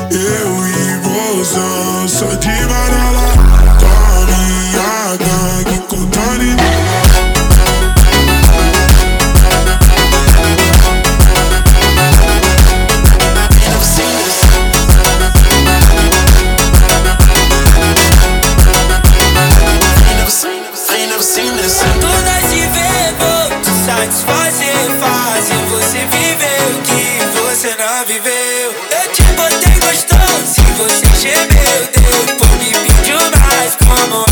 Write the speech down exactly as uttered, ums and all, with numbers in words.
Eu e você, só de Marola, com a minha gangue, contando em Todas de ver, vou te satisfazer, fazer você viver o que você não viveu. Eu te botei gostoso, se você gemeu, depois me pediu mais, como